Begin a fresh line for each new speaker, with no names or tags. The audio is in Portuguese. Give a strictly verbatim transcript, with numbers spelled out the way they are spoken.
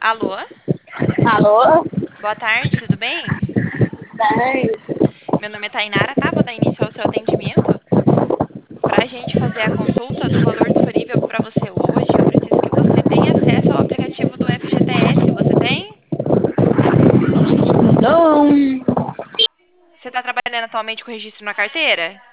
Alô?
Alô?
Boa tarde, tudo bem?
Bem,
Meu nome é Tainara, tá? Vou dar início ao seu atendimento. Para a gente fazer a consulta do valor disponível para você hoje, eu preciso que você tenha acesso ao aplicativo do F G T S. Você tem?
não.
Você está trabalhando atualmente com registro na carteira?